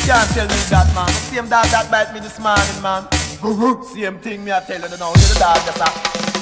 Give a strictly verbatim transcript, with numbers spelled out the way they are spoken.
can't tell me that, man. The same dog that bite me this morning, man. Same thing me I tell you now. You're the dog, that's a